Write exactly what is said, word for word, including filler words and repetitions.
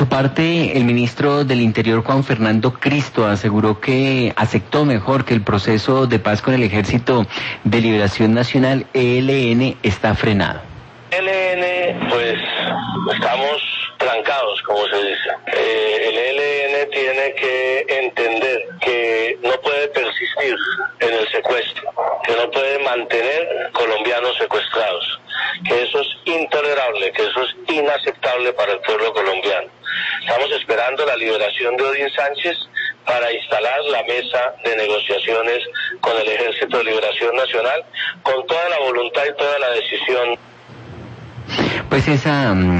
su parte, el ministro del Interior, Juan Fernando Cristo, aseguró que aceptó mejor que el proceso de paz con el Ejército de Liberación Nacional, E L N, está frenado. E L N, pues, estamos trancados, como se dice. Eh, el E L N tiene que entender que no puede persistir en el secuestro, que no puede mantener colombianos secuestrados, que eso es intolerable, que eso es inaceptable para el pueblo colombiano. Estamos esperando la liberación de Odín Sánchez para instalar la mesa de negociaciones con el Ejército de Liberación Nacional, con toda la voluntad y toda la decisión. Pues esa...